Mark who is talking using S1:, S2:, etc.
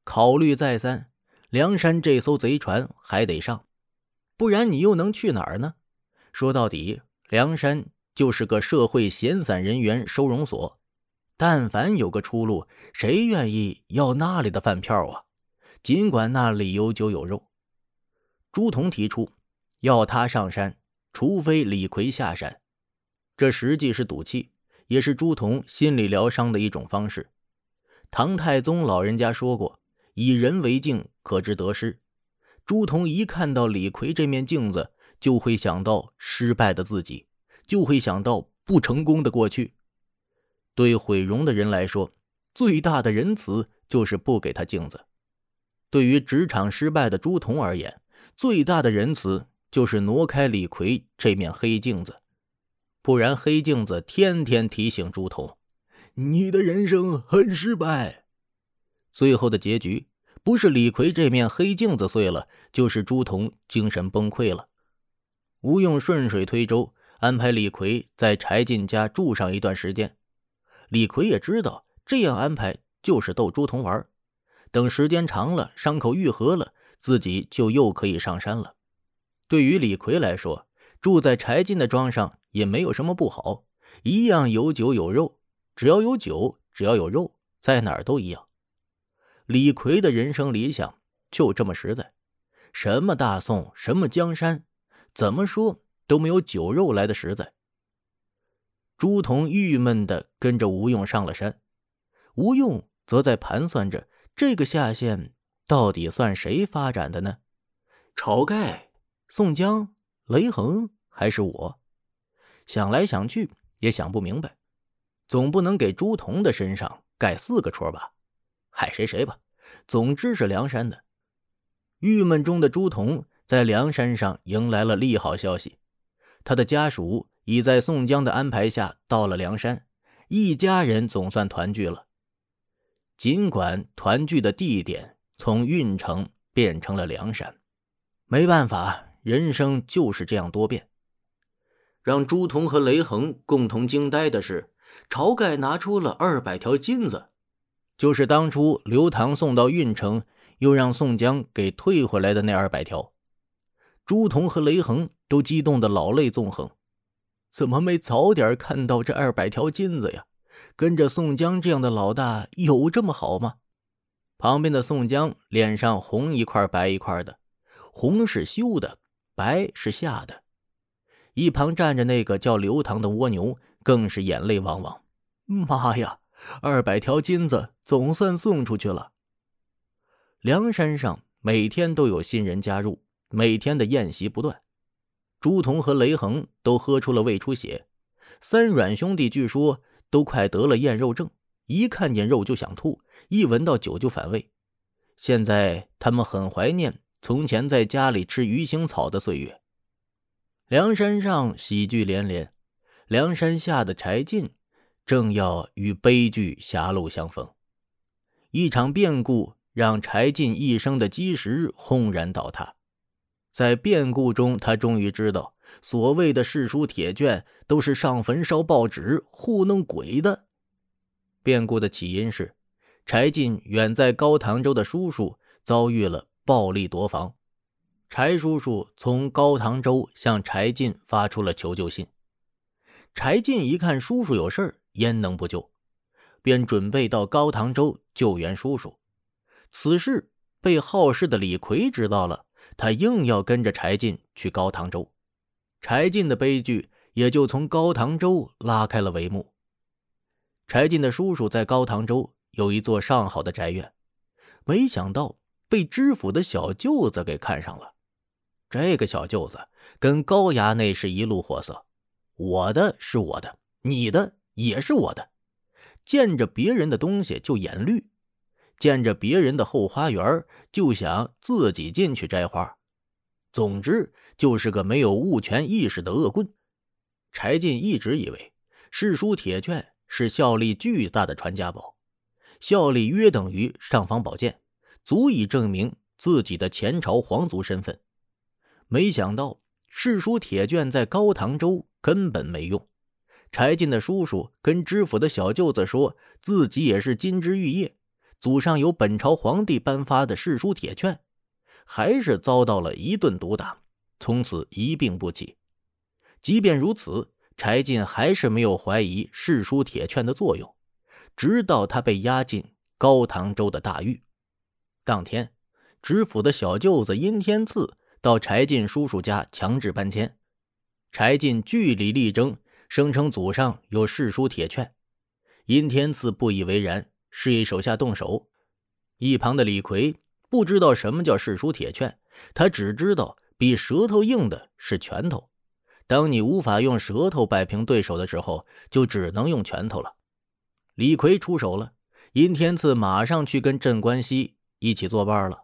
S1: 考虑再三，梁山这艘贼船还得上，不然你又能去哪儿呢？说到底，梁山就是个社会闲散人员收容所，但凡有个出路，谁愿意要那里的饭票啊？尽管那里有酒有肉。朱仝提出要他上山，除非李逵下山，这实际是赌气，也是朱仝心理疗伤的一种方式。唐太宗老人家说过，以人为镜，可知得失。朱仝一看到李逵这面镜子，就会想到失败的自己，就会想到不成功的过去。对毁容的人来说，最大的仁慈就是不给他镜子。对于职场失败的朱仝而言，最大的仁慈就是挪开李逵这面黑镜子。不然黑镜子天天提醒朱仝，你的人生很失败。最后的结局不是李逵这面黑镜子碎了，就是朱仝精神崩溃了。吴用顺水推舟，安排李逵在柴进家住上一段时间。李逵也知道这样安排就是逗朱仝玩，等时间长了，伤口愈合了，自己就又可以上山了。对于李逵来说，住在柴进的庄上也没有什么不好，一样有酒有肉，只要有酒，只要有肉，在哪儿都一样。李逵的人生理想就这么实在，什么大宋，什么江山，怎么说都没有酒肉来的实在。朱仝郁闷地跟着吴用上了山，吴用则在盘算着这个下线到底算谁发展的呢？晁盖、宋江、雷横还是我？想来想去也想不明白，总不能给朱仝的身上盖4个戳吧？害谁吧，总之是梁山的。郁闷中的朱仝在梁山上迎来了利好消息，他的家属已在宋江的安排下到了梁山，一家人总算团聚了。尽管团聚的地点从郓城变成了梁山，没办法，人生就是这样多变。让朱仝和雷横共同惊呆的是，晁盖拿出了200条金子，就是当初刘唐送到郓城，又让宋江给退回来的那200条。朱仝和雷横都激动得老泪纵横，怎么没早点看到这200条金子呀？跟着宋江这样的老大有这么好吗？旁边的宋江脸上红一块白一块的，红是羞的，白是吓的。一旁站着那个叫刘唐的蜗牛更是眼泪汪汪，妈呀，200条金子总算送出去了。梁山上每天都有新人加入，每天的宴席不断。朱仝和雷横都喝出了胃出血，3阮兄弟据说都快得了厌肉症，一看见肉就想吐，一闻到酒就反胃。现在他们很怀念从前在家里吃鱼腥草的岁月。梁山上喜剧连连，梁山下的柴进正要与悲剧狭路相逢。一场变故让柴进一生的基石轰然倒塌。在变故中，他终于知道所谓的世书铁券都是上坟烧报纸糊弄鬼的。变故的起因是柴进远在高唐州的叔叔遭遇了暴力夺房，柴叔叔从高唐州向柴进发出了求救信。柴进一看叔叔有事儿，焉能不救，便准备到高唐州救援叔叔。此事被好事的李逵知道了，他硬要跟着柴进去高唐州，柴进的悲剧也就从高唐州拉开了帷幕。柴进的叔叔在高唐州有一座上好的宅院，没想到被知府的小舅子给看上了。这个小舅子跟高衙内是一路货色，我的是我的，你的也是我的，见着别人的东西就眼绿，见着别人的后花园就想自己进去摘花，总之就是个没有物权意识的恶棍。柴进一直以为世书铁券是效力巨大的传家宝，效力约等于尚方宝剑，足以证明自己的前朝皇族身份。没想到世书铁券在高唐州根本没用。柴进的叔叔跟知府的小舅子说自己也是金枝玉叶， 祖上有本朝皇帝颁发的世书铁券，还是遭到了一顿毒打，从此一病不起。即便如此，柴进还是没有怀疑世书铁券的作用，直到他被押进高唐州的大狱。当天，知府的小舅子殷天赐到柴进叔叔家强制搬迁，柴进据理力争，声称祖上有世书铁券。殷天赐不以为然，示意手下动手。一旁的李逵不知道什么叫世书铁券，他只知道比舌头硬的是拳头。当你无法用舌头摆平对手的时候，就只能用拳头了。李逵出手了，殷天赐马上去跟镇关西一起作伴了。